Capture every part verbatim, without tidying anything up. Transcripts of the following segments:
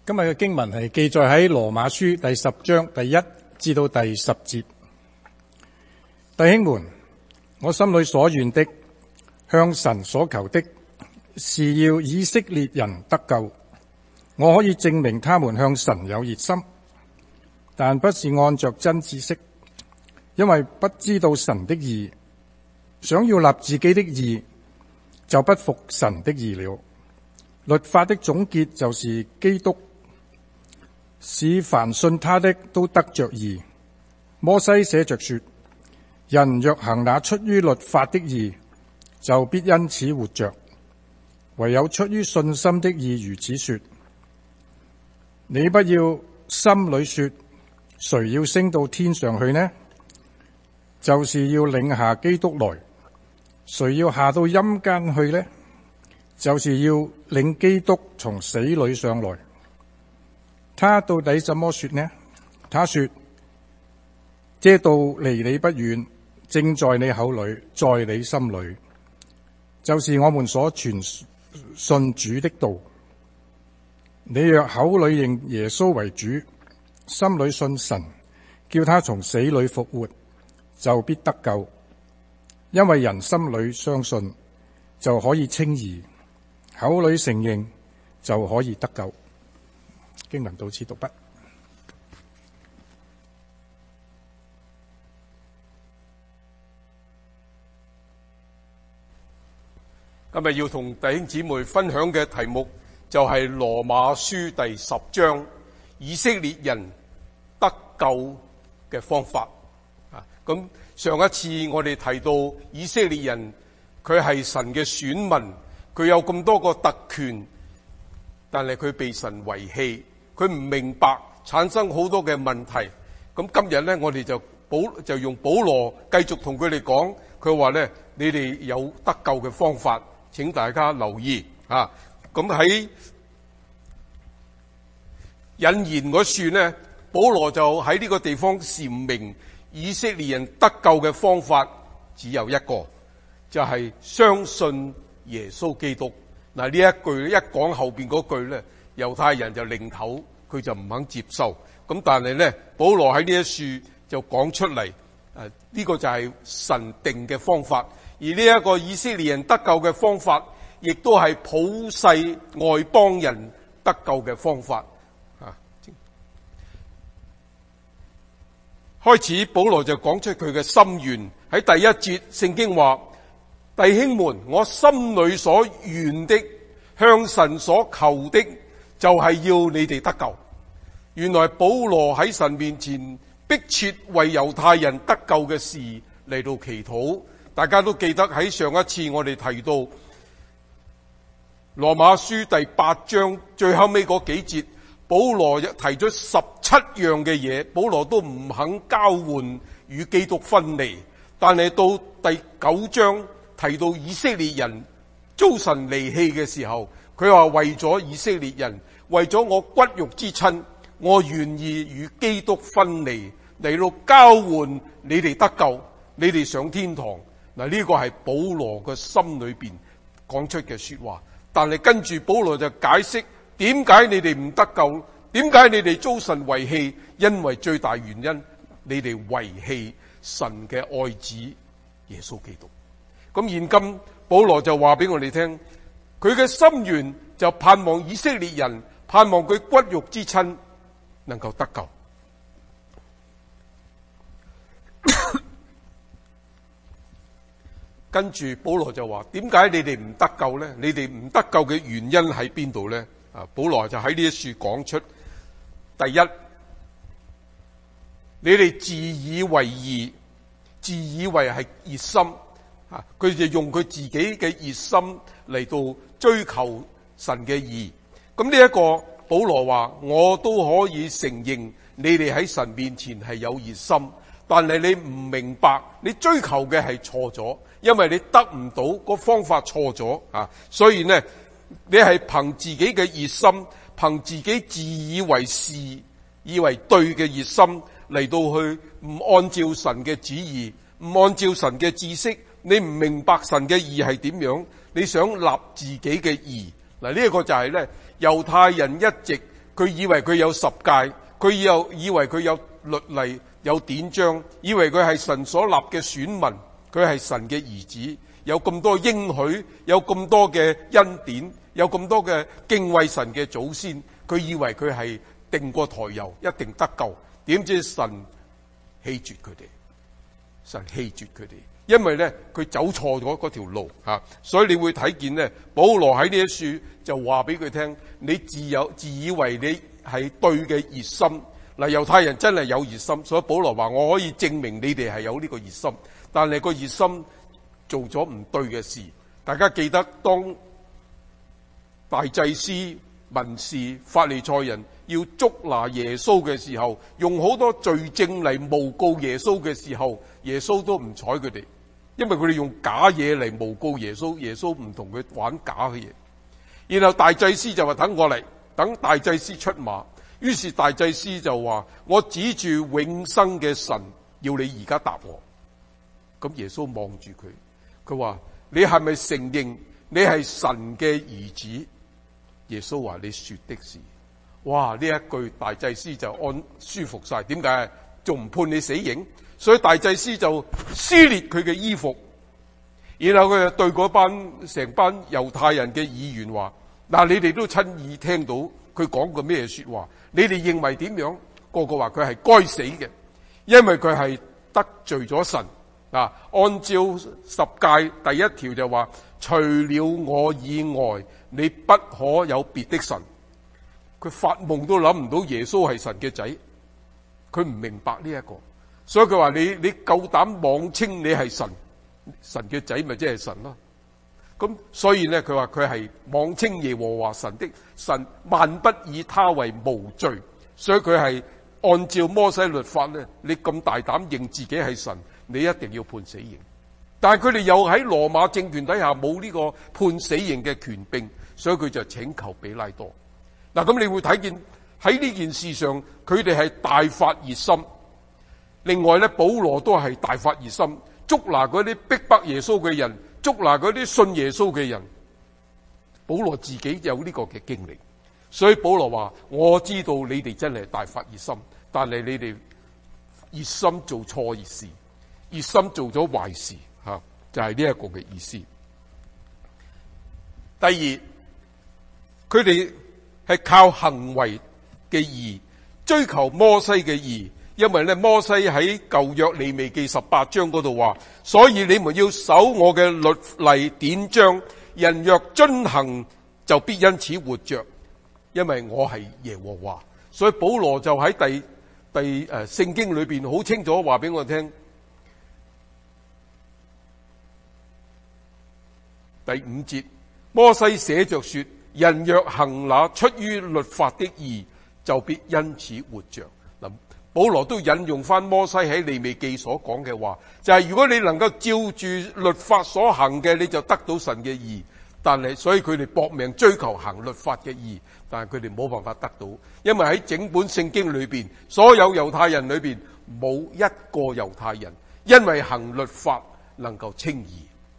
今日嘅經文係記載喺羅馬書第十章第一至到第十節。弟兄們，我心裏所願的，向神所求的，是要以色列人得救。我可以證明他們向神有熱心，但不是按着真知識，因為不知道神的義，想要立自己的義，就不服神的義了。律法的總結就是基督，使凡信他的都得着義。摩西寫着說，人若行那出於律法的義，就必因此活着。唯有出於信心的義如此說。你不要心裏說，誰要升到天上去呢？就是要領下基督來。誰要下到陰間去呢？就是要領基督從死裏上來。他到底怎麼說呢？他說，這道離你不遠，正在你口裏，在你心裏，就是我們所傳信主的道。你若口裏認耶穌為主，心裏信神，叫他從死裏復活，就必得救。因為人心裏相信，就可以稱義，口裏承認，就可以得救。經文到此讀畢。 今日要同弟兄姊妹分享嘅題目就係羅馬書第十章，以色列人得救嘅方法。啊，咁上一次我哋提到以色列人，佢係神嘅選民，佢有咁多個特權，但係佢被神遺棄，佢唔明白，產生好多嘅問題。咁今日咧，我哋就保就用保羅繼續同佢哋講，佢話咧，你哋有得救嘅方法，請大家留意啊。咁喺引言嗰處呢，保羅就喺呢個地方闡明以色列人得救嘅方法只有一個，就係、是、相信耶穌基督。嗱，呢一句一講後邊嗰句咧，猶太人就擰頭，佢就唔肯接受。咁但係咧，保羅喺呢一處就講出嚟，誒、啊、呢、這個就係神定嘅方法。而呢一個以色列人得救嘅方法，亦都係普世外邦人得救嘅方法。啊，開始保羅就講出佢嘅心願。喺第一節聖經話，弟兄們，我心裏所願的，向神所求的，就係要你哋得救。原來保羅喺神面前迫切為猶太人得救嘅事嚟到祈禱。大家都記得喺上一次我哋提到羅馬書第八章最後尾嗰幾節，保羅提咗十七樣嘅嘢，保羅都唔肯交換與基督分離。但係到第九章提到以色列人遭神離棄嘅時候，佢話為咗以色列人，為咗我骨肉之親，我願意與基督分離，嚟到交換你哋得救，你哋上天堂。嗱，呢個係保羅嘅心裏邊講出嘅說話。但係跟住保羅就解釋點解你哋唔得救，點解你哋遭神遺棄，因為最大原因你哋遺棄神嘅愛子耶穌基督。咁現今保羅就話俾我哋聽，佢嘅心願就盼望以色列人，盼望佢骨肉之親能夠得救。跟住保羅就話，點解你哋唔得救呢？你哋唔得救嘅原因喺邊度呢？啊，保羅就喺呢一處講出，第一，你哋自以為義，自以為係熱心，啊，佢就用佢自己嘅熱心嚟到追求神嘅義。咁呢一個保羅話，我都可以承認你哋喺神面前係有熱心，但係你唔明白，你追求嘅係錯咗。因為你得唔到個方法錯咗啊，所以呢，你係憑自己嘅熱心，憑自己自以為是、以為對嘅熱心嚟到去，唔按照神嘅旨意，唔按照神嘅知識，你唔明白神嘅義係點樣，你想立自己嘅義。嗱，呢一個就係呢，猶太人一直佢以為佢有十誡，佢又以為佢有律例、有典章，以為佢係神所立嘅選民，佢係神嘅兒子，有咁多應許，有咁多嘅恩典，有咁多嘅敬畏神嘅祖先，佢以為佢係定過抬油，一定得救。點知神棄絕佢哋，神棄絕佢哋，因為咧佢走錯咗嗰條路吓，所以你會睇見咧，保羅喺呢一處就話俾佢聽，你自有自以為你係對嘅熱心，嗱，猶太人真係有熱心，所以保羅話我可以證明你哋係有呢個熱心，但係個熱心做咗唔對嘅事。大家記得當大祭司、文士、法利賽人要捉拿耶穌嘅時候，用好多罪證嚟誣告耶穌嘅時候，耶穌都唔睬佢哋，因為佢哋用假嘢嚟誣告耶穌，耶穌唔同佢玩假嘅嘢。然後大祭司就話等我嚟，等大祭司出馬。於是大祭司就話我指住永生嘅神，要你而家答我。咁耶穌望住佢，佢話你係咪承認你係神嘅兒子？耶穌話你說的是。哇！呢一句大祭司就安舒服晒，點解？仲唔判你死刑？所以大祭司就撕裂佢嘅衣服，然後佢就對嗰班成班猶太人嘅議員話：嗱，你哋都親耳聽到佢講過咩說話？你哋認為點樣？個個話佢係該死嘅，因為佢係得罪咗神。啊，按照十誡第一條就話：除了我以外，你不可有別的神。佢發夢都諗唔到耶穌係神嘅仔，佢唔明白呢一個，所以佢話你你夠膽妄稱你係神，神嘅仔咪即係神咯。咁所以咧，佢話佢係妄稱耶和華神的神，萬不以他為無罪。所以佢係按照摩西律法咧，你咁大膽認自己係神，你一定要判死刑。但係佢哋又喺羅馬政權底下冇呢個判死刑嘅權柄，所以佢就請求彼拉多。嗱，咁你會睇見喺呢件事上，佢哋係大發熱心。另外咧，保羅都係大發熱心，捉拿嗰啲逼迫耶穌嘅人，捉拿嗰啲信耶穌嘅人。保羅自己有呢個嘅經歷，所以保羅話：我知道你哋真係大發熱心，但係你哋熱心做錯事，熱心做咗壞事，吓就係呢一個嘅意思。第二，佢哋係靠行為嘅義，追求摩西嘅義，因為咧摩西喺舊約利未記十八章嗰度話，所以你們要守我嘅律例典章，人若遵行，就必因此活着，因為我係耶和華。所以保羅就喺第第誒聖經裏邊好清楚話俾我聽，第五節，摩西寫着說，人若行那出於律法的義，就必因此活着。嗱，保羅都引用翻摩西喺利未記所講嘅話，就係、是、如果你能夠照住律法所行嘅，你就得到神嘅義。但係所以佢哋搏命追求行律法嘅義，但係佢哋冇辦法得到，因為喺整本聖經裏邊，所有猶太人裏邊冇一個猶太人因為行律法能夠稱義。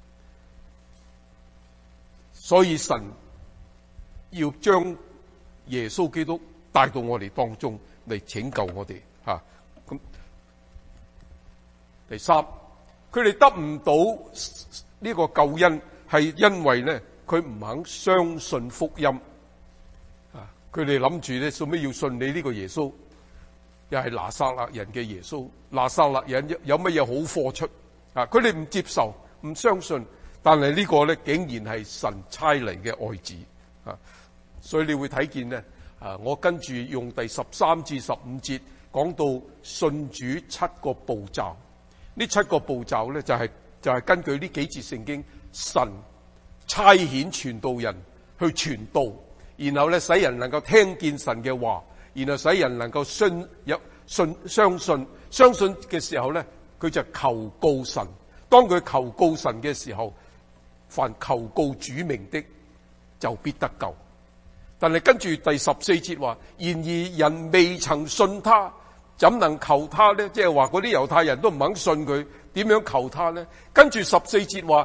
所以神要將耶穌基督帶到我哋當中嚟拯救我哋吓。咁、啊、第三，佢哋得唔到呢個救恩，係因為咧佢唔肯相信福音啊！佢哋諗住咧，做咩要信你呢個耶穌？又係拿撒勒人嘅耶穌，拿撒勒人有乜嘢好貨出啊？佢哋唔接受，唔相信。但係呢個咧，竟然係神差嚟嘅愛子啊！所以你會睇見咧，啊，我跟住用第十三至十五節講到信主七個步驟。呢七個步驟咧，就係、是、就係、是、根據呢幾節聖經，神差遣傳道人去傳道，然後咧使人能夠聽見神嘅話，然後使人能夠信有信相信，相信嘅時候咧，佢就求告神。當佢求告神嘅時候，凡求告主名的就必得救。但係跟住第十四節話，然而人未曾信他，怎能求他呢？即係話嗰啲猶太人都唔肯信佢，點樣求他呢？跟住十四節話，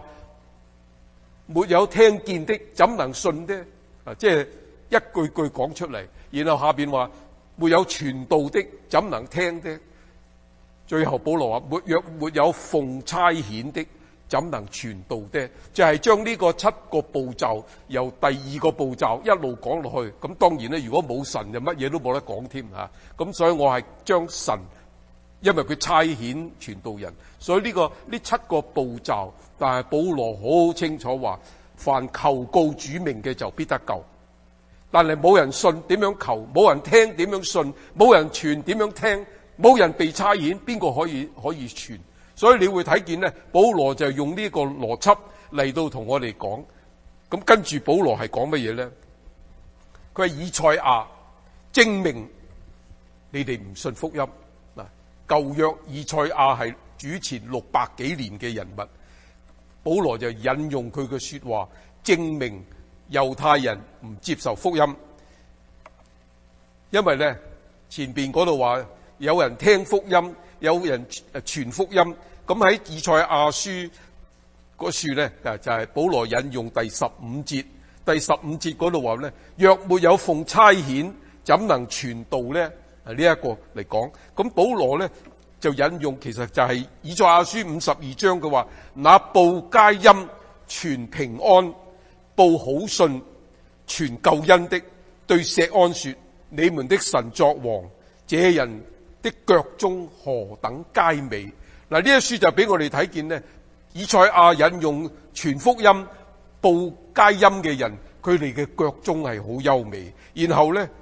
沒有聽見的怎能信呢？啊，即係一句句講出嚟， 然後下邊話沒有傳道的，怎能聽的？最後保羅話：沒若沒有奉差遣的，怎能傳道的？就係將呢個七個步驟由第二個步驟一路講落去。咁當然咧，如果冇神就乜嘢都冇得講添吓。咁所以我係將神，因為佢差遣傳道人，所以呢、這個呢七個步驟，但係保羅好清楚話：凡求告主名嘅就必得救。但係冇人信點樣求，冇人聽點樣信，冇人傳點樣聽，冇人被差遣，邊個可以可以傳？所以你會睇見咧，保羅就用呢個邏輯嚟到同我哋講。咁跟住保羅係講乜嘢咧？佢係以賽亞證明你哋唔信福音。嗱，舊約以賽亞係主前六百幾年嘅人物，保羅就引用佢嘅說話證明猶太人唔接受福音，因為咧前邊嗰度話有人聽福音，有人傳福音。咁喺以賽亞書嗰處咧，就係保羅引用第十五節。第十五節嗰度話咧，若沒有奉差遣，怎能傳道咧？係呢一個嚟講。咁保羅咧就引用，其實就係以賽亞書五十二章嘅話，那報佳音、傳平安、報好信、傳救恩的，對錫安說：你們的神作王，這人的腳中何等佳美！嗱，呢一書就俾我哋睇見呢，以賽亞引用傳福音、報佳音嘅人，佢哋嘅腳中係好優美。然後呢，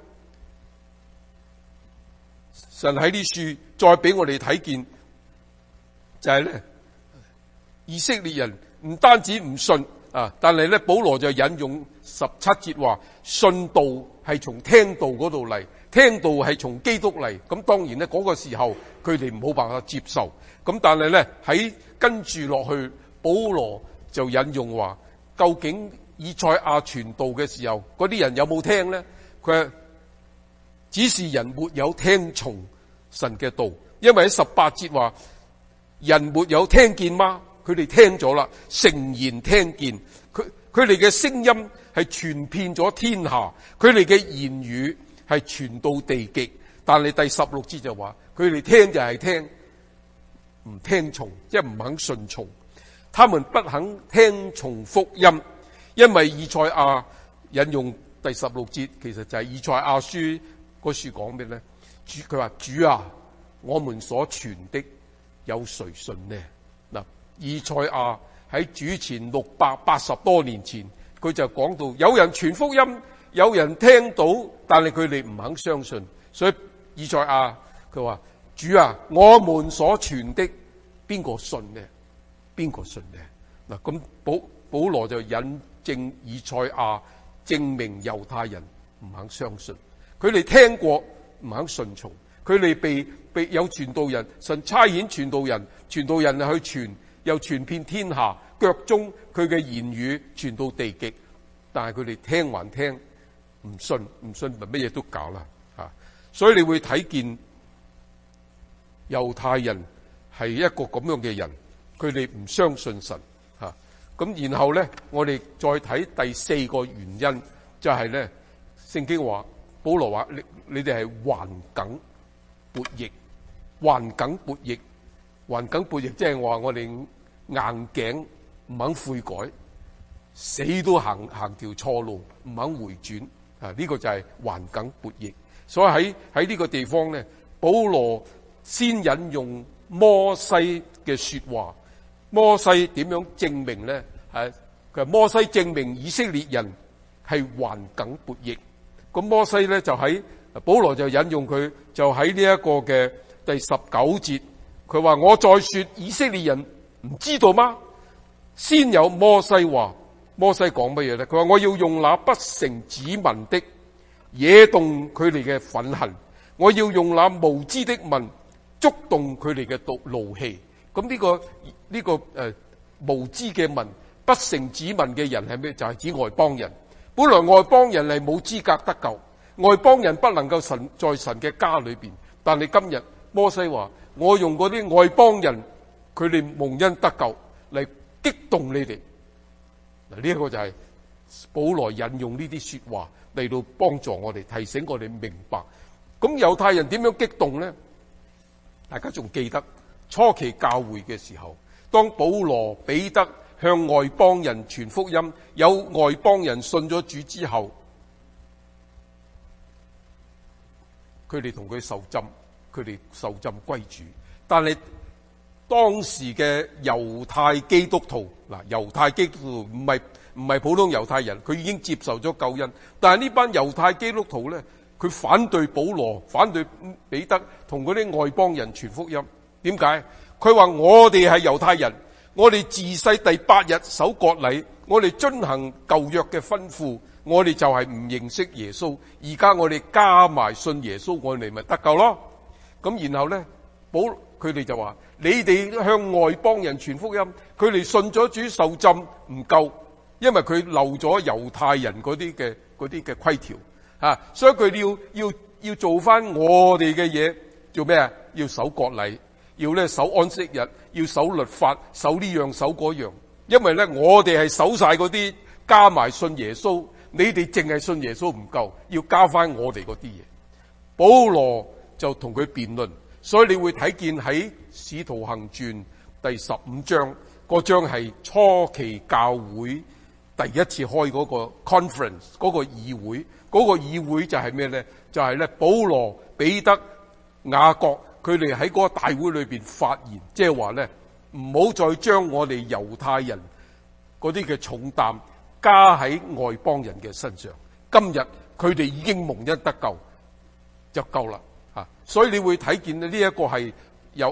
神喺呢書再俾我哋睇見，就係呢，以色列人唔單止唔信啊，但係咧保羅就引用十七節話，信道係從聽道嗰度嚟，聽道係從基督嚟。咁當然咧嗰個時候佢哋冇辦法接受。咁但係咧喺跟住落去，保羅就引用話，究竟以賽亞傳道嘅時候，嗰啲人有冇聽咧？佢只是人沒有聽從神嘅道，因為喺十八節話，人沒有聽見嗎？佢哋聽咗啦，誠然聽見，佢佢哋嘅聲音係傳遍咗天下，佢哋嘅言語係傳到地極。但係第十六節就話，佢哋聽就係聽，唔聽從，即係唔肯順從。他們不肯聽從福音，因為以賽亞引用第十六節，其實就係以賽亞書嗰書講咩咧？主佢話：主啊，我們所傳的有誰信呢？嗱，以賽亞喺主前六百八十多年前，佢就講到有人傳福音，有人聽到，但係佢哋唔肯相信。所以以賽亞佢話：主啊，我們所傳的邊個信呢？邊個信呢？嗱，咁保保羅就引證以賽亞，證明猶太人唔肯相信。佢哋聽過，唔肯順從。佢哋被被有傳道人，神差遣傳道人，傳道人去傳，又傳遍天下。腳中佢嘅言語傳到地極，但係佢哋聽還聽，唔信唔信咪乜嘢都搞啦吓。所以你會睇見猶太人係一個咁樣嘅人，佢哋唔相信神吓。咁然後咧，我哋再睇第四個原因，就係咧，聖經話保羅話：你你哋係頑梗悖逆，頑梗悖逆，頑梗悖逆，即係話我哋硬頸唔肯悔改，死都行行條錯路，唔肯回轉啊！呢、這個就係頑梗悖逆。所以喺喺呢個地方咧，保羅先引用摩西嘅說話。摩西點樣證明咧？係佢話摩西證明以色列人係頑梗悖逆。咁摩西咧就喺保羅就引用佢，就喺呢一個嘅第十九節，佢話：我再說以色列人唔知道嗎？先有摩西話，摩西講乜嘢咧？佢話：我要用那不成子民的惹動佢哋嘅憤恨，我要用那無知的民觸動佢哋嘅怒氣。咁呢、這個呢、這個誒、呃、無知嘅民、不成子民嘅人係咩？就係、是、指外邦人。本來外邦人係冇資格得救，外邦人不能夠神在神嘅家裏邊。但係今日摩西話：我用嗰啲外邦人，佢哋蒙恩得救嚟激動你哋。嗱，呢一個就係保羅引用呢啲說話嚟到幫助我哋，提醒我哋明白。咁猶太人點樣激動呢？大家仲記得初期教會嘅時候，當保羅、彼得向外邦人傳福音，有外邦人信咗主之後，佢哋同佢受浸，佢哋受浸歸主。但係當時嘅猶太基督徒，嗱，猶太基督徒唔係唔係普通猶太人，佢已經接受咗救恩。但係呢班猶太基督徒咧，佢反對保羅，反對彼得同嗰啲外邦人傳福音。點解？佢話我哋係猶太人，我哋自細第八日守割禮，我哋遵行舊約嘅吩咐，我哋就係唔認識耶穌。而家我哋加埋信耶穌，我哋咪得救咯。咁然後咧，保佢哋就話：你哋向外邦人傳福音，佢哋信咗主受浸唔夠，因為佢漏咗猶太人嗰啲嘅嗰啲嘅規條啊，所以佢哋要要要做翻我哋嘅嘢，做咩啊？要守割禮，要咧守安息日，要守律法，守呢樣守嗰樣。因為咧我哋係守晒嗰啲，加埋信耶穌，你哋淨係信耶穌唔夠，要加翻我哋嗰啲嘢。保羅就同佢辯論。所以你會睇見喺《使徒行傳》第十五章，嗰章係初期教會第一次開嗰個 conference， 嗰個議會，嗰個議會就係咩咧？就係咧保羅、彼得、雅各佢哋喺嗰個大會裏邊發言，即係話咧唔好再將我哋猶太人嗰啲嘅重擔加喺外邦人嘅身上。今日佢哋已經蒙恩得救，就夠啦。啊，所以你會睇見呢一個係有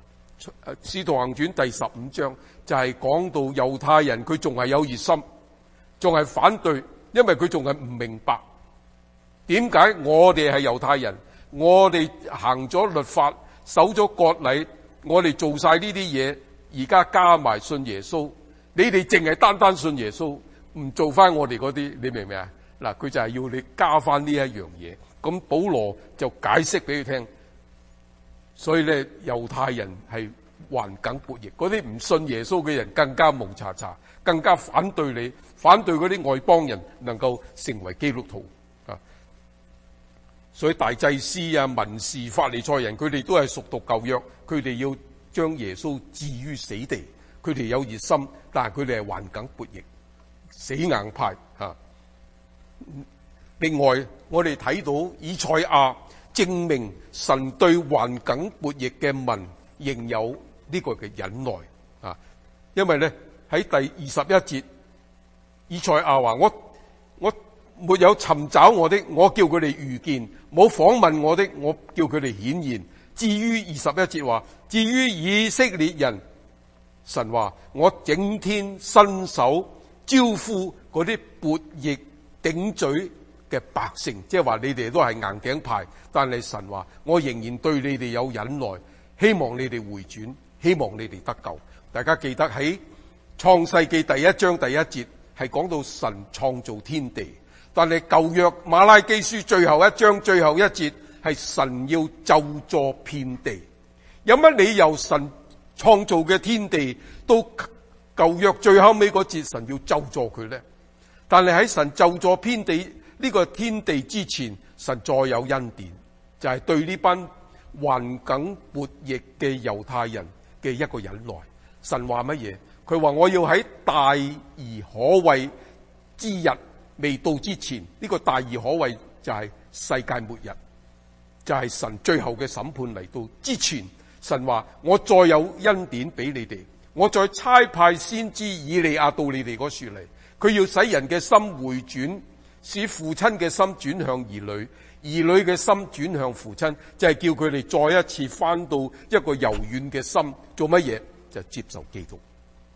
《使徒行傳》第十五章，就係講到猶太人佢仲係有熱心，仲係反對，因為佢仲係唔明白點解我哋係猶太人，我哋行咗律法，守咗割禮，我哋做晒呢啲嘢，而家加埋信耶穌，你哋淨係單單信耶穌，唔做翻我哋嗰啲，你明唔明啊？嗱，佢就係要你加翻呢一樣嘢。咁保羅就解釋俾佢聽，所以咧猶太人係頑梗悖逆，嗰啲唔信耶穌嘅人更加蒙查查，更加反對你，反對嗰啲外邦人能夠成為基督徒啊！所以大祭司啊、文士、法利賽人，佢哋都係熟讀舊約，佢哋要將耶穌置於死地，佢哋有熱心，但係佢哋係頑梗悖逆，死硬派啊！另外，我哋睇到以賽亞證明神對頑梗悖逆嘅民仍有呢個嘅忍耐啊！因為咧喺第二十一節，以賽亞話：我我沒有尋找我的，我叫佢哋遇見；冇訪問我的，我叫佢哋顯現。至於二十一節話，至於以色列人，神話我整天伸手招呼嗰啲悖逆頂嘴嘅百姓，即係話你哋都係硬頸派，但係神話我仍然對你哋有忍耐，希望你哋回轉，希望你哋得救。大家記得喺創世記第一章第一節係講到神創造天地，但係舊約馬拉基書最後一章最後一節係神要咒詛遍地。有乜理由神創造嘅天地到舊約最後尾嗰節神要咒詛佢呢？但係喺神咒詛遍地呢個天地之前，神再有恩典，就係對呢班頑梗悖逆嘅猶太人嘅一個忍耐。神話乜嘢？佢話我要喺大而可畏之日未到之前，呢個大而可畏就係世界末日，就係神最後嘅審判嚟到之前，神話我再有恩典俾你哋，我再差派先知以利亞到你哋嗰處嚟，佢要使人嘅心回轉，使父親嘅心轉向兒女，兒女嘅心轉向父親，就係叫佢哋再一次翻到一個柔軟嘅心，做乜嘢？就接受基督。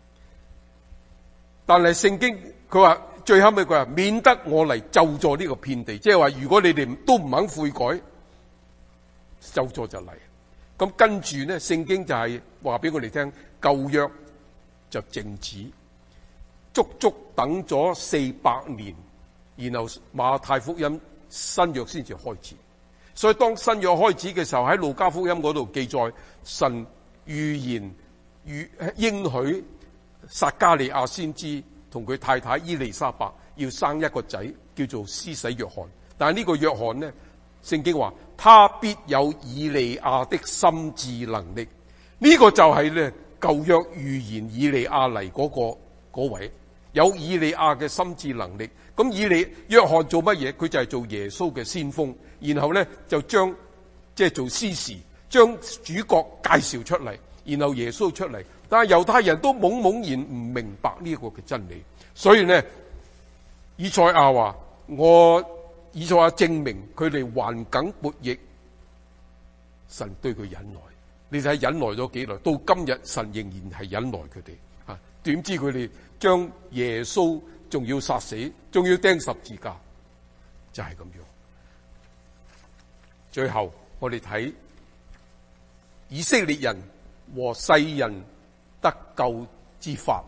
但係聖經佢話最後尾佢話，免得我嚟咒詛呢個遍地，即係話如果你哋都唔肯悔改，咒詛就嚟。咁跟住咧，聖經就係話俾我哋聽，舊約就靜止，足足等咗四百年，然後馬太福音新約先至開始。所以當新約開始嘅時候，喺路加福音嗰度記載，神預言預應許撒迦利亞先知同佢太太伊麗莎白要生一個仔，叫做施洗約翰。但係呢個約翰呢，聖經話他必有以利亞的心志能力。呢、這個就係咧舊約預言以利亞嚟嗰個嗰位，有以利亞嘅心志能力。咁以利約翰做乜嘢？佢就係做耶穌嘅先鋒，然後咧就將即係做司事，將主角介紹出嚟，然後耶穌出嚟。但係猶太人都懵懵然唔明白呢個嘅真理，所以呢，以賽亞話：我以賽亞證明佢哋頑梗悖逆，神對佢忍耐。你睇忍耐咗幾耐？到今日神仍然係忍耐佢哋。啊，點知佢哋將耶穌仲要殺死，仲要釘十字架，就係咁樣。最後我哋睇以色列人和世人得救之法。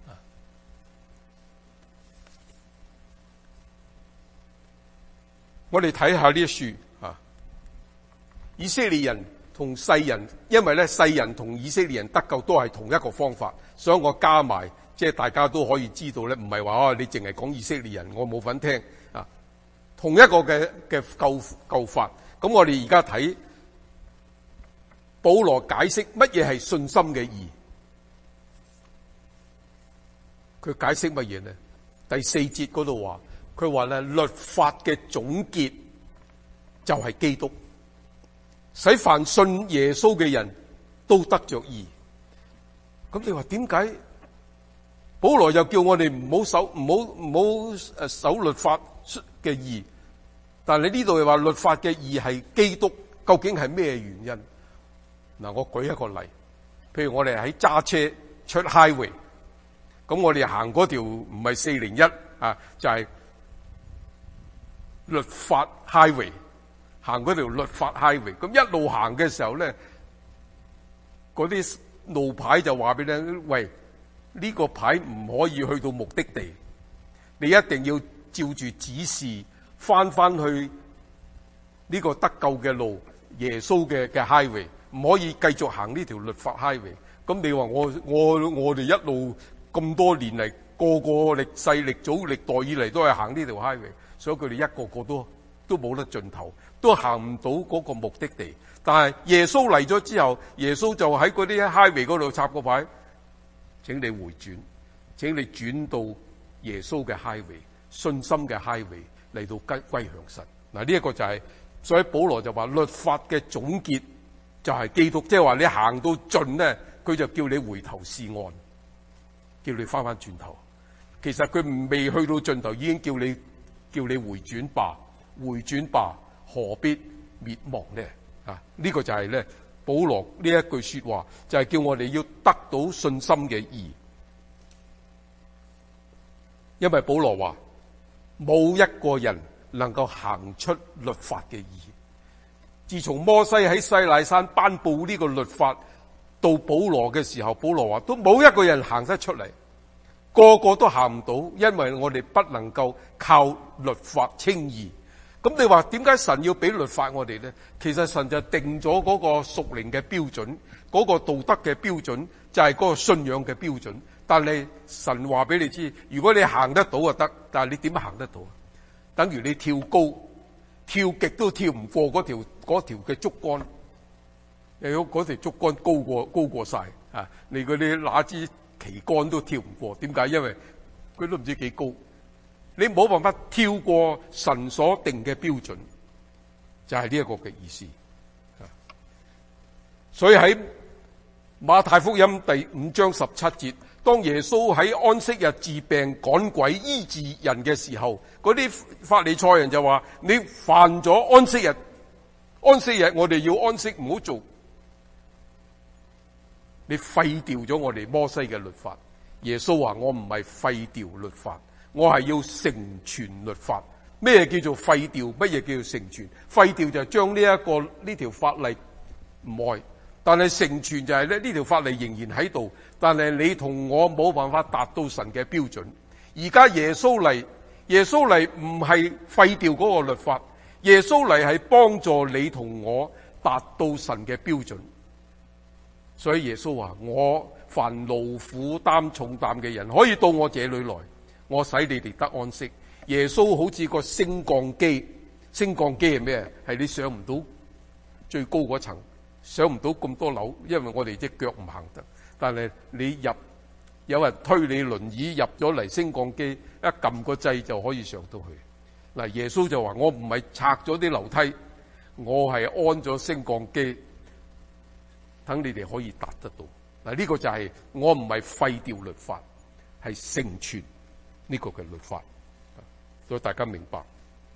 我哋睇下呢一書啊，以色列人同世人，因為咧世人同以色列人得救都係同一個方法，所以我加埋，即係大家都可以知道咧，唔係話哦你淨係講以色列人，我冇份聽啊。同一個嘅嘅救救法。咁我哋而家睇保羅解釋乜嘢係信心嘅義。佢解釋乜嘢呢？第四節嗰度話，佢話咧律法嘅總結就係基督，使凡信耶穌嘅人都得着義。咁你話點解保羅又叫我哋唔好守唔好唔好誒守律法嘅義？但係你呢度又話律法嘅義係基督，究竟係咩原因？嗱，我舉一個例，譬如我哋喺揸車出 highway， 咁我哋行嗰條唔係四零一啊，就係律法 highway， 行嗰條律法 highway， 咁一路行嘅時候咧，嗰啲路牌就話俾你聽，喂，呢個牌唔可以去到目的地，你一定要照住指示翻翻去呢個得救嘅路，耶穌嘅嘅 highway， 唔可以繼續行呢條律法 highway。咁你話我我我哋一路咁多年嚟，個個歷世歷祖歷代以嚟都係行呢條 highway， 所以佢哋一個個都都冇得盡頭，都行唔到嗰個目的地。但係耶穌嚟咗之後，耶穌就喺嗰啲 highway 嗰度插個牌，請你回轉，請你轉到耶穌嘅 highway， 信心嘅 highway。嚟到歸歸向神。嗱，呢一個就係、是，所以保羅就話律法嘅總結就係基督，即係話你行到盡咧，佢就叫你回頭是岸，叫你翻翻轉頭。其實佢未去到盡頭，已經叫你叫你回轉吧，回轉吧，何必滅亡呢？啊，呢、這個就係咧保羅呢一句說話，就係、是、叫我哋要得到信心嘅義。因為保羅話，冇一個人能夠行出律法嘅義。自從摩西喺西奈山頒布呢個律法到保羅嘅時候，保羅話都冇一個人行得出嚟，個個都行唔到，因為我哋不能夠靠律法稱義。咁你話點解神要俾律法我哋呢？其實神就定咗嗰個屬靈嘅標準，嗰個道德嘅標準，就係嗰個信仰嘅標準。但係神話俾你知，如果你行得到就得，但係你點行得到？等於你跳高，跳極都跳唔過嗰條嗰條嘅竹竿，又嗰條竹竿高過高過晒啊！你嗰啲哪支旗杆都跳唔過，點解？因為佢都唔知幾高，你冇辦法跳過神所定嘅標準，就係呢一個嘅意思。所以喺馬太福音第五章十七節。當耶穌喺安息日治病趕鬼醫治人嘅時候，嗰啲法利賽人就話：你犯咗安息日，安息日我哋要安息，唔好做。你廢掉咗我哋摩西嘅律法。耶穌話：我唔係廢掉律法，我係要成全律法。咩叫做廢掉？乜嘢叫做成全？廢掉就係將呢一個呢條法例唔愛。但係成全就係咧，呢條法例仍然喺度，但係你同我冇辦法達到神嘅標準。而家耶穌嚟，耶穌嚟唔係廢掉嗰個律法，耶穌嚟係幫助你同我達到神嘅標準。所以耶穌話：我凡勞苦擔重擔嘅人，可以到我這裏來，我使你哋得安息。耶穌好似個升降機，升降機係咩？係你上唔到最高嗰層，上唔到咁多樓，因為我哋隻腳唔行得。但係你入，有人推你輪椅入咗嚟升降機，一撳個掣就可以上到去。嗱，耶穌就話：我唔係拆咗啲樓梯，我係安咗升降機，等你哋可以達得到。嗱，呢個就係我唔係廢掉律法，係成全呢個嘅律法。所以大家明白。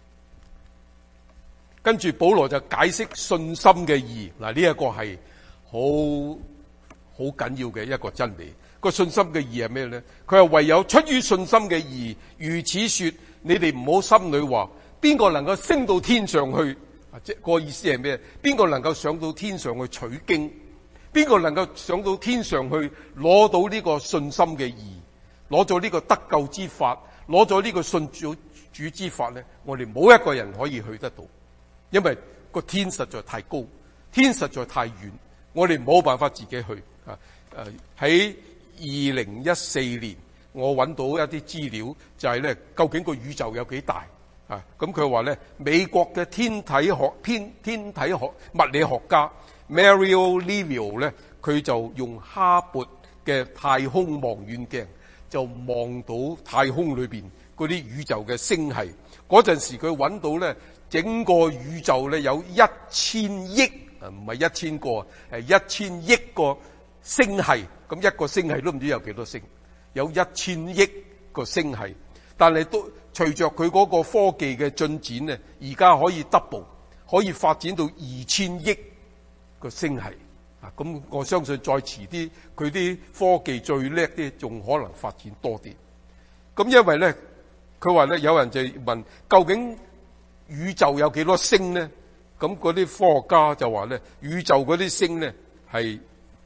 跟住保羅就解釋信心嘅義。嗱，呢一個係好好緊要嘅一個真理。個信心嘅義係咩咧？佢係唯有出於信心嘅義，如此說，你哋唔好心裏話邊個能夠升到天上去？即係個意思係咩？邊個能夠上到天上去取經？邊個能夠上到天上去攞到呢個信心嘅義，攞咗呢個得救之法，攞咗呢個信主主之法咧？我哋冇一個人可以去得到，因為個天實在太高，天實在太遠，我哋冇辦法自己去啊！誒喺二零一四年，我揾到一啲資料，就係咧，究竟個宇宙有幾大啊？咁佢話咧，美國嘅天體學天天體學物理學家 Mario Levy 咧，佢就用哈勃嘅太空望遠鏡就望到太空裏邊嗰啲宇宙嘅星系。嗰陣時佢揾到咧，整個宇宙咧有一千億啊，唔係一千個，係一千億個星系。咁一個星系都唔知有幾多星，有一千億個星系。但係都隨着佢嗰個科技嘅進展咧，而家可以 double， 可以發展到二千億個星系。啊，咁我相信再遲啲，佢啲科技最叻啲，仲可能發展多啲。咁因為咧，佢話咧，有人就問究竟宇宙有幾多星咧？咁嗰啲科學家就話咧，宇宙嗰啲星咧係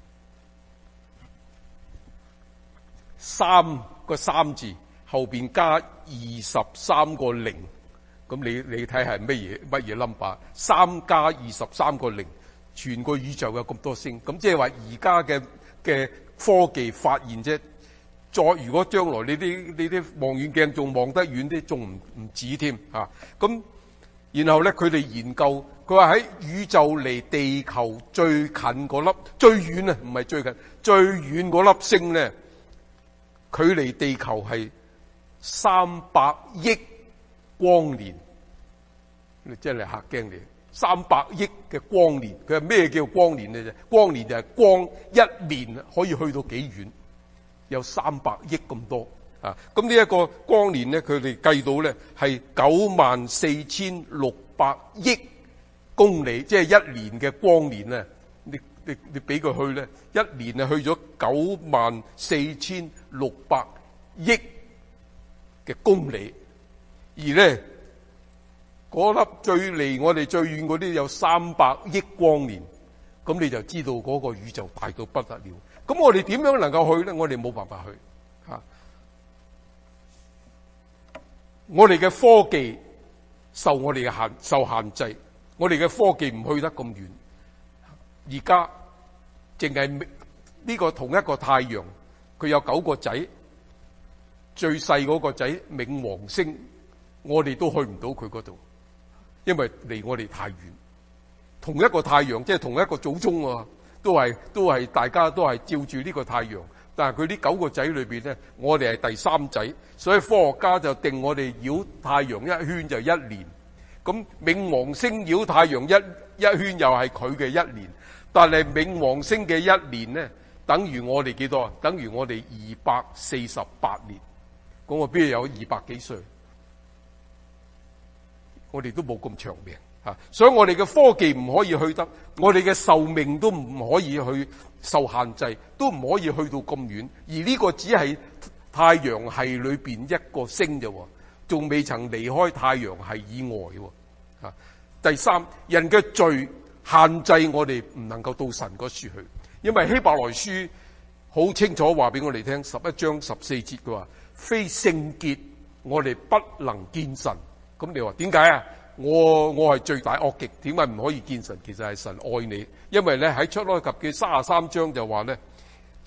三個三字後邊加二十三個零，咁你你睇係乜嘢乜嘢 number？ 三加二十三個零，全個宇宙有咁多星，咁即係話而家嘅嘅科技發現啫。再如果將來呢啲呢啲望遠鏡仲望得遠啲，仲唔唔止添嚇。咁然後咧，佢哋研究，佢話喺宇宙離地球最近嗰粒最遠啊，唔係最近最遠嗰粒星咧，距離地球係三百億光年，你真係嚇驚你！三百億嘅光年，佢係咩叫光年咧？啫，光年就係光一年可以去到幾遠？有三百億咁多啊！咁呢一個光年咧，佢哋計到咧係九萬四千六百億公里，即係一年嘅光年咧。你你你俾佢去咧，一年啊去咗九萬四千六百億嘅公里，而咧嗰粒最離我哋最遠嗰啲有三百億光年，咁你就知道嗰個宇宙大到不得了。咁我哋點樣能夠去咧？我哋冇辦法去吓、啊。我哋嘅科技受我哋嘅限受限制，我哋嘅科技唔去得咁遠。而家淨係呢個同一個太陽，佢有九個仔，最細嗰個仔冥王星，我哋都去唔到佢嗰度，因為離我哋太遠。同一個太陽，即係同一個祖宗啊！都係都係大家都係照住呢個太陽，但係佢啲九個仔裏邊咧，我哋係第三仔，所以科學家就定我哋繞太陽一圈就一年。咁冥王星繞太陽一一圈又係佢嘅一年，但係冥王星嘅一年咧，等於我哋幾多啊？等於我哋二百四十八年。咁我邊有二百幾歲？我哋都冇咁長命。啊！所以我哋嘅科技唔可以去得，我哋嘅壽命都唔可以去受限制，都唔可以去到咁遠。而呢個只係太陽系裏邊一個星啫，仲未曾離開太陽系以外。啊！第三，人嘅罪限制我哋唔能夠到神嗰處去，因為希伯來書好清楚話俾我哋聽，十一章十四節佢話：非聖潔，我哋不能見神。咁你話點解啊？我我係罪大惡極，點解唔可以見神？其實係神愛你，因為咧喺出埃及嘅三十三章就話咧，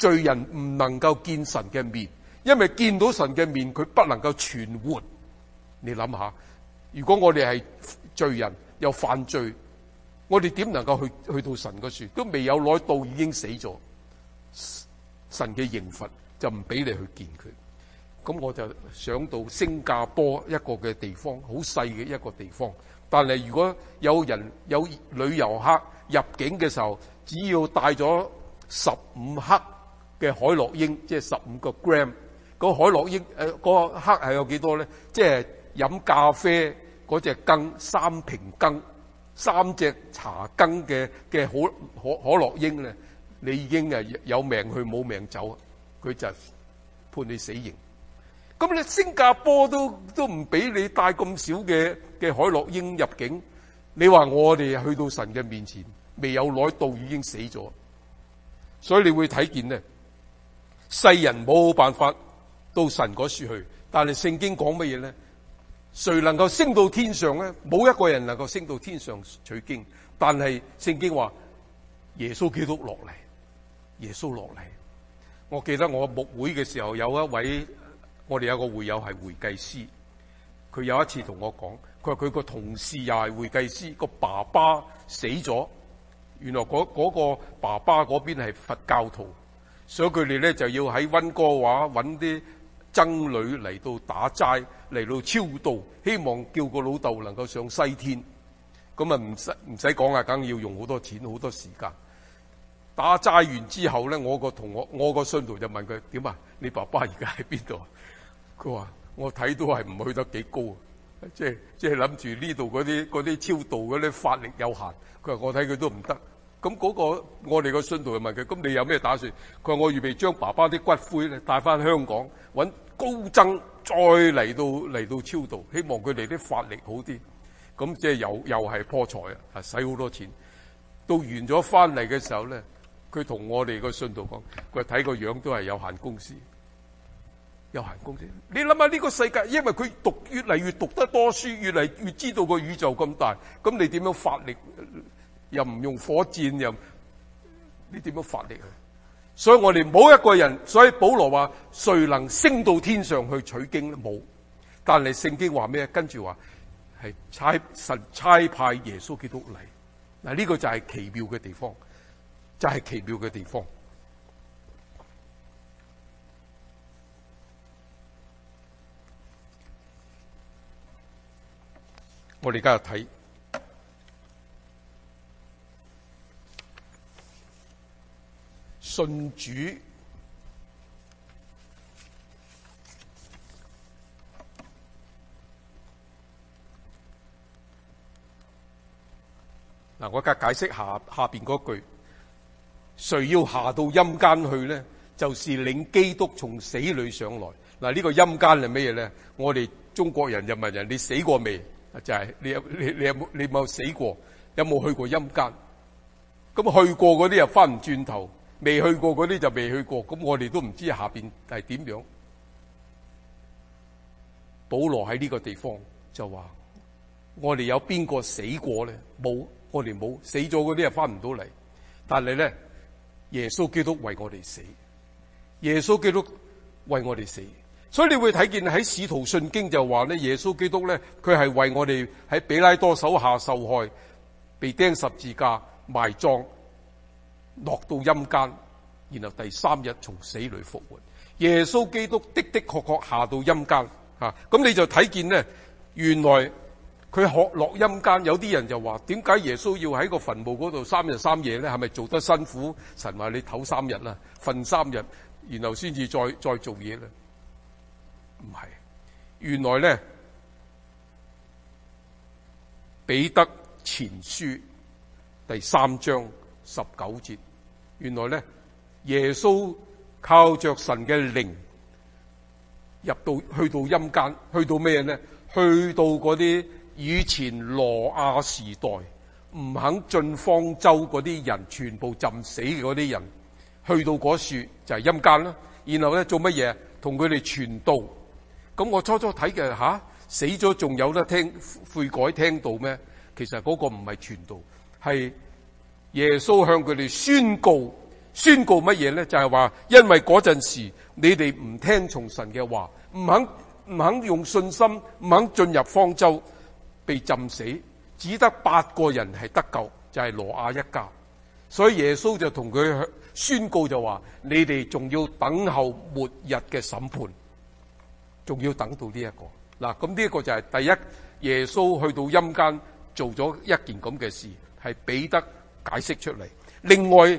罪人唔能夠見神嘅面，因為見到神嘅面佢不能夠存活。你諗下，如果我哋係罪人又犯罪，我哋點能夠去去到神嗰處？都未有攞到已經死咗，神嘅刑罰就唔俾你去見佢。咁我就想到新加坡一個嘅地方，好細嘅一個地方，但係如果有人有旅遊客入境嘅時候，只要帶咗十五克嘅海洛英，即係十五個 gram， 個海洛英誒、呃嗰個克係有幾多咧？即係飲咖啡嗰隻羹三瓶羹，三隻茶羹嘅嘅可可可樂英咧，你已經係有命去冇命走，佢就判你死刑。咁你新加坡都都唔俾你帶咁少嘅嘅海洛英入境，你話我哋去到神嘅面前，未有攞到已經死咗，所以你會睇見咧，世人冇辦法到神嗰處去，但係聖經講乜嘢咧？誰能夠升到天上咧？冇一個人能夠升到天上取經，但係聖經話耶穌基督落嚟，耶穌落嚟。我記得我牧會嘅時候，有一位我哋有個會友係會計師，佢有一次同我講，佢話佢個同事又係會計師，個爸爸死咗，原來嗰嗰個爸爸嗰邊係佛教徒，所以佢哋咧就要喺溫哥華揾啲僧侶嚟到打齋，嚟到超度，希望叫個老豆能夠上西天。咁啊唔使唔使講啊，梗要用好多錢好多時間。打齋完之後咧，我個同學我個信徒就問佢點啊？你爸爸而家喺邊度？佢話我睇到係唔去得幾高，即係即係諗住呢度嗰啲嗰啲超度嗰啲法力有限。佢話我睇佢都唔得。咁嗰個我哋個信徒就問佢：咁你有咩打算？佢話我預備將爸爸啲骨灰咧帶翻香港，揾高僧再嚟到嚟到超度，希望佢哋啲法力好啲。咁即係又又係破財啊，使好多錢。到完咗翻嚟嘅時候咧，佢同我哋個信徒講：佢睇個樣都係有限公司。有限公司，你諗下呢個世界，因為佢讀越嚟越讀得多書，越嚟越知道個宇宙咁大，咁你點樣發力？又唔用火箭，又你點樣發力啊？所以我哋冇一個人，所以保羅話：誰能升到天上去取經咧？冇。但係聖經話咩？跟住話係差神差派耶穌基督嚟。嗱，呢個就係奇妙嘅地方，就係奇妙嘅地方。我哋而家睇信主，嗱，我而家解釋下下邊嗰句：誰要下到陰間去咧？就是領基督從死裏上來。嗱，呢個陰間係咩嘢咧？我哋中國人就問人：你死過未？就係、是、你有你你有冇你有冇死過？有冇去過陰間？咁去過嗰啲又翻唔轉頭，未去過嗰啲就未去過。咁我哋都唔知下邊係點樣。保羅喺呢個地方就話：我哋有邊個死過咧？冇，我哋冇。死咗嗰啲又翻唔到嚟。但係咧，耶穌基督為我哋死，耶穌基督為我哋死。所以你會睇見喺使徒信經就話咧，耶穌基督咧，佢係為我哋喺彼拉多手下受害，被釘十字架，埋葬，落到陰間，然後第三日從死裏復活。耶穌基督的的確確下到陰間吓，咁你就睇見咧，原來佢學落陰間。有啲人就話：點解耶穌要喺個墳墓嗰度三日三夜咧？係咪做得辛苦？神話你唞三日啦，瞓三日，然後先至再再做嘢咧？唔係，原來咧，彼得前書第三章十九節，原來咧，耶穌靠着神嘅靈入到去到陰間，去到咩咧？去到嗰啲以前羅亞時代唔肯進方舟嗰啲人，全部浸死嘅嗰啲人，去到嗰處就係陰間啦。然後咧，做乜嘢？同佢哋傳道。咁我初初睇嘅吓，死咗仲有得聽悔改聽道咩？其實嗰個唔係傳道，係耶穌向佢哋宣告宣告乜嘢呢？就係話，因為嗰陣時你哋唔聽從神嘅話，唔肯唔肯用信心，唔肯進入方舟，被浸死，只得八個人係得救，就係羅亞一家。所以耶穌就同佢宣告就話：你哋仲要等候末日嘅審判，仲要等到呢一個。嗱，咁呢一個就係第一，耶穌去到陰間做咗一件咁嘅事，係彼得解釋出嚟。另外，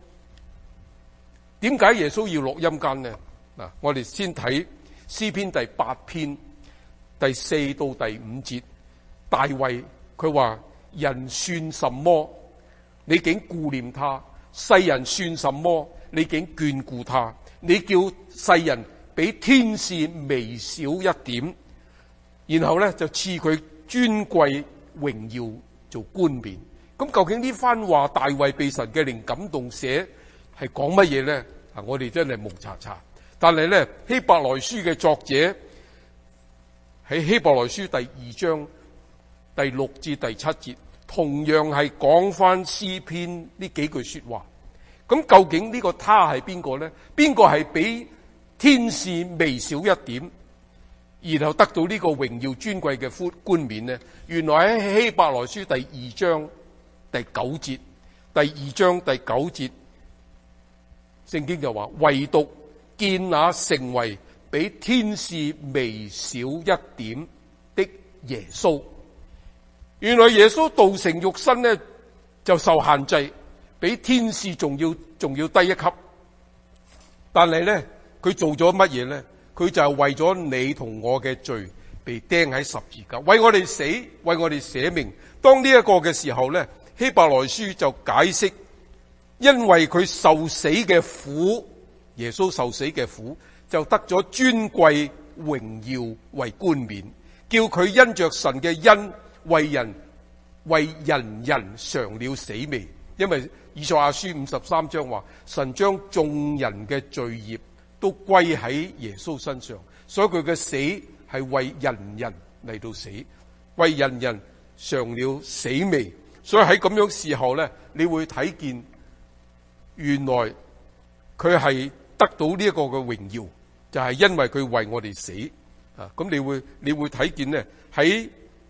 點解耶穌要落陰間呢？嗱，我哋先睇詩篇第八篇第四到第五節，大衛佢話：人算什麼？你竟顧念他；世人算什麼？你竟眷顧他？你叫世人比天使微小一點，然後咧就賜佢尊貴榮耀做冠冕。咁究竟呢番話大衛被神嘅靈感動寫係講乜嘢咧？啊，我哋真係蒙查查。但係咧希伯來書嘅作者喺希伯來書第二章第六至第七節，同樣係講翻詩篇呢幾句說話。咁究竟呢個他係邊個呢？邊個係比天使微小一點，然後得到呢個榮耀尊貴嘅冠冕呢？原來喺希伯來書第二章第九節，第二章第九節，聖經就話：唯獨見那成為比天使微小一點的耶穌。原來耶穌道成肉身呢，就受限制，比天使仲要仲要低一級。但係呢，佢做咗乜嘢呢？佢就係為咗你同我嘅罪被釘喺十字架，為我哋死，為我哋捨命。當呢一個嘅時候呢，希伯來書就解釋，因為佢受死嘅苦，耶穌受死嘅苦，就得咗尊貴榮耀為冠冕，叫佢因着神嘅恩，為人為人人嘗了死味。因為以賽亞書五十三章話，神將眾人嘅罪孽都歸喺耶穌身上，所以佢嘅死係為人人嚟到死，為人人嘗了死味。所以喺咁樣時候咧，你會睇見原來佢係得到呢一個嘅榮耀，就係、是、因為佢為我哋死啊！咁你會你會睇見咧，喺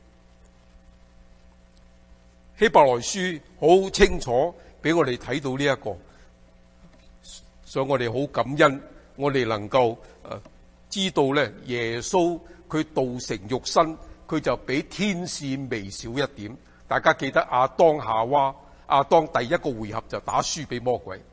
希伯來書好清楚俾我哋睇到呢、這、一個，所以我哋好感恩，我哋能夠誒知道咧，耶穌佢道成肉身，佢就比天使微小一點。大家記得亞當夏娃，亞當第一個回合就打輸俾魔鬼，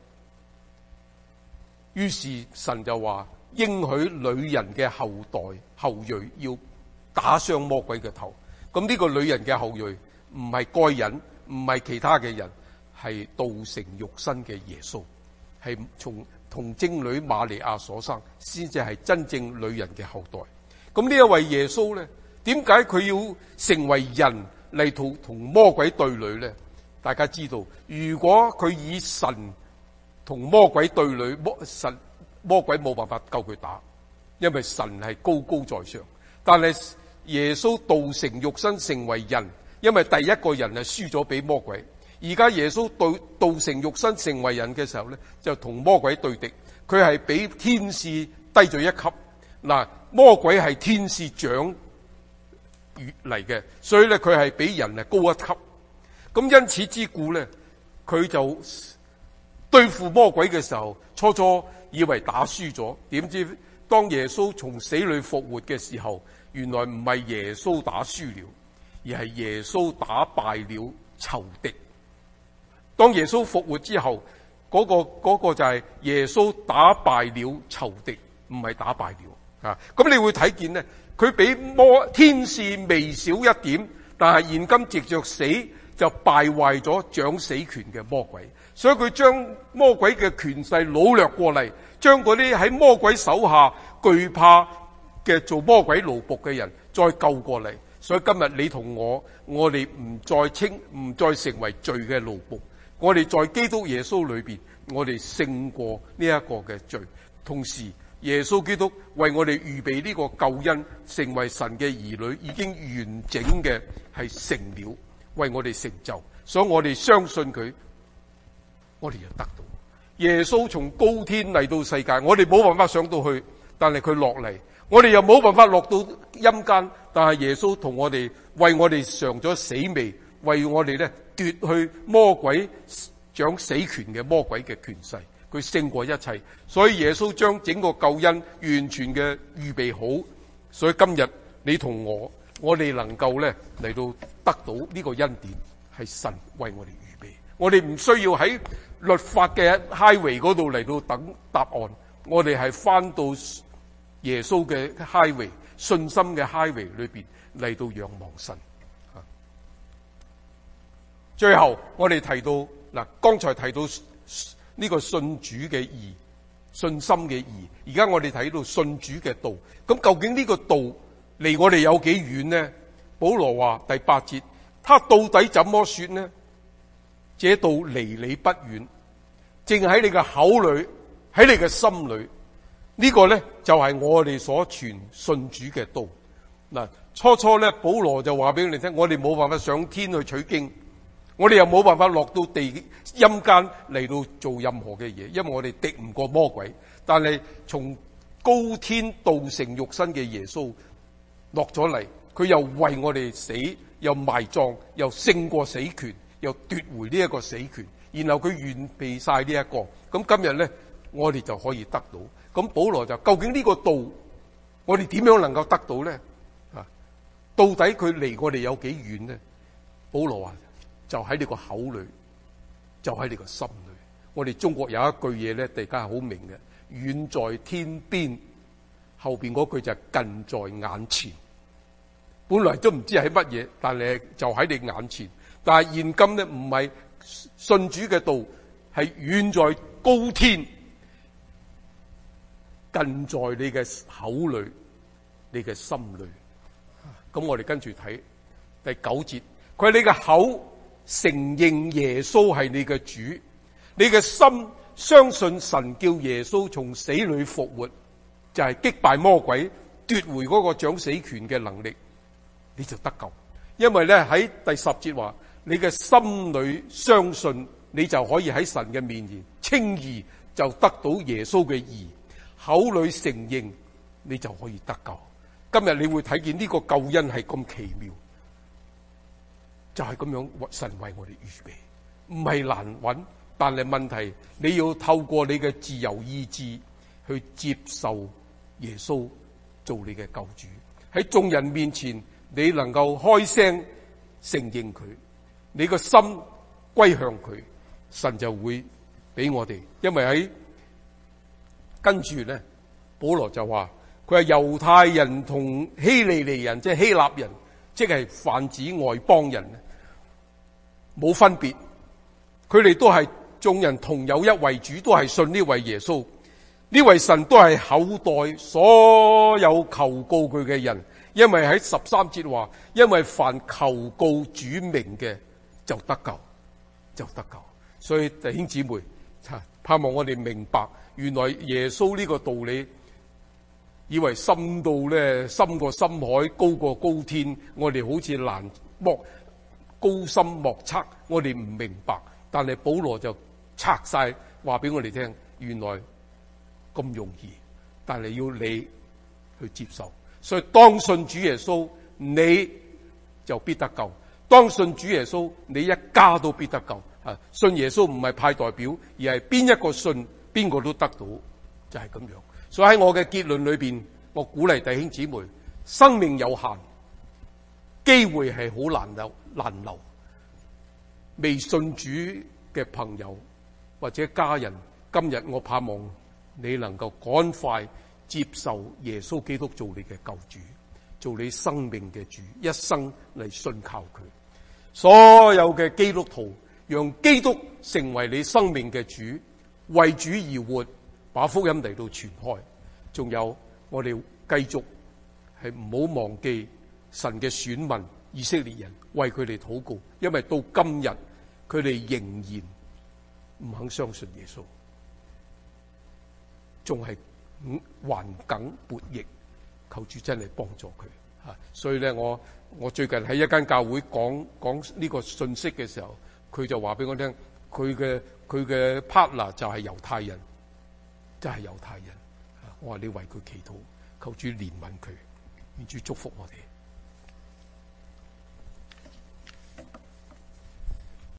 於是神就話應許女人嘅後代後裔要打傷魔鬼嘅頭。咁呢個女人嘅後裔唔係該人，唔係其他嘅人，係道成肉身嘅耶穌，係從童貞女瑪利亞所生，先至係真正女人嘅後代。咁呢一位耶穌咧，點解佢要成為人嚟同同魔鬼對壘咧？大家知道，如果佢以神同魔鬼對壘，魔神魔鬼冇辦法救佢打，因為神係高高在上。但係耶穌道成肉身成為人，因為第一個人係輸咗俾魔鬼。而家耶穌道道成肉身成為人嘅時候咧，就同魔鬼對敵。佢係比天使低咗一級。嗱，魔鬼係天使長嚟嘅，所以咧佢係比人係高一級。咁因此之故咧，佢就對付魔鬼嘅時候，初初以為打輸咗，點知當耶穌從死裏復活嘅時候，原來唔係耶穌打輸了，而係耶穌打敗了仇敵。當耶穌復活之後，嗰個嗰個就係耶穌打敗了仇敵，唔係打敗了啊！咁你會睇見咧，佢比魔天使微小一點，但係現今藉着死就敗壞咗掌死權嘅魔鬼，所以佢將魔鬼嘅權勢擄掠過嚟，將嗰啲喺魔鬼手下懼怕嘅做魔鬼奴僕嘅人再救過嚟。所以今日你同我，我哋唔再稱唔再成為罪嘅奴僕。我哋在基督耶穌裏邊，我哋勝過呢一個嘅罪。同時，耶穌基督為我哋預備呢個救恩，成為神嘅兒女，已經完整嘅係成了，為我哋成就。所以我哋相信佢，我哋就得到。 耶穌從高天嚟到世界，我哋冇辦法上到去，但係佢落嚟，我哋又冇辦法落到陰間，但係耶穌同我哋為我哋嘗咗死味，為我哋咧奪去魔鬼掌死權嘅魔鬼嘅權勢，佢勝過一切，所以耶穌將整個救恩完全嘅預備好，所以今日你同我，我哋能夠咧嚟到得到呢個恩典，係神為我哋預備，我哋唔需要喺律法嘅 highway 嗰度嚟到等答案，我哋係翻到耶穌嘅 highway， 信心嘅 highway 裏邊嚟到仰望神。最後我哋提到嗱，剛才提到呢個信主嘅義，信心嘅義，而家我哋睇到信主嘅道，咁究竟呢個道離我哋有幾遠呢？保羅話第八節，他到底怎麼說呢？這道離你不遠，正喺你嘅口裏，喺你嘅心裏。呢個呢，就係我哋所傳信主嘅道。嗱，初初呢，保羅就話俾你聽，我哋冇辦法上天去取經，我哋又冇辦法落到地陰間嚟到做任何嘅嘢，因為我哋敵唔過魔鬼。但係從高天道成肉身嘅耶穌落咗嚟，佢又為我哋死，又埋葬，又勝過死權，又奪回呢一個死權，然後佢完備晒呢一個，咁今日呢，我哋就可以得到。咁保羅就究竟呢個道，我哋點樣能夠得到呢？啊，到底佢離我哋有幾遠呢？保羅話就喺你個口裏，就喺你個心裏。我哋中國有一句嘢咧，大家係好明嘅，遠在天邊，後邊嗰句就係近在眼前。本來都唔知係乜嘢，但係就喺你眼前。但係現今咧，唔係信主嘅道，係遠在高天，近在你嘅口裏，你嘅心裏。咁我哋跟住睇第九節，佢話你嘅口承認耶穌係你嘅主，你嘅心相信神叫耶穌從死裏復活，就係擊敗魔鬼，奪回嗰個掌死權嘅能力，你就得救。因為咧喺第十節話，你嘅心裏相信，你就可以喺神嘅面前稱義，就得到耶穌嘅義；口裏承認，你就可以得救。今日你會睇見呢個救恩係咁奇妙，就係咁樣神為我哋預備，唔係難揾，但係問題你要透過你嘅自由意志去接受耶穌做你嘅救主，喺眾人面前你能夠開聲承認佢，你個心歸向佢，神就會俾我哋。因為喺跟住咧，保羅就話佢係猶太人同希利尼人，即係希臘人，即係泛指外邦人，冇分別，佢哋都係眾人同有一位主，都係信呢位耶穌，呢位神都係厚待所有求告佢嘅人。因為喺十三節話，因為凡求告主名嘅就得救，就得救。所以弟兄姊妹，盼望我哋明白，原來耶穌呢個道理，以為深到咧，深過深海，高過高天，我哋好似難莫高深莫測，我哋唔明白。但係保羅就拆晒話俾我哋聽，原來咁容易，但係要你去接受。所以當信主耶穌，你就必得救；當信主耶穌，你一家都必得救。啊，信耶穌唔係派代表，而係邊一個信，邊個都得到，就係咁樣。所以喺我嘅結論裏邊，我鼓勵弟兄姊妹，生命有限，機會係好難留，難留。未信主嘅朋友或者家人，今日我盼望你能夠趕快接受耶穌基督做你嘅救主，做你生命嘅主，一生嚟信靠佢。所有嘅基督徒，讓基督成為你生命嘅主，為主而活，把福音嚟到傳開。仲有我哋繼續係唔好忘記神嘅選民以色列人，為佢哋禱告，因為到今日佢哋仍然唔肯相信耶穌，仲係頑梗悖逆，求主真係幫助佢吓。所以咧，我我最近喺一間教會講講呢個信息嘅時候，佢就話俾我聽， 佢嘅佢嘅 partner 就係猶太人，真係猶太人。我話你為佢祈禱，求主憐憫佢，願主祝福我哋。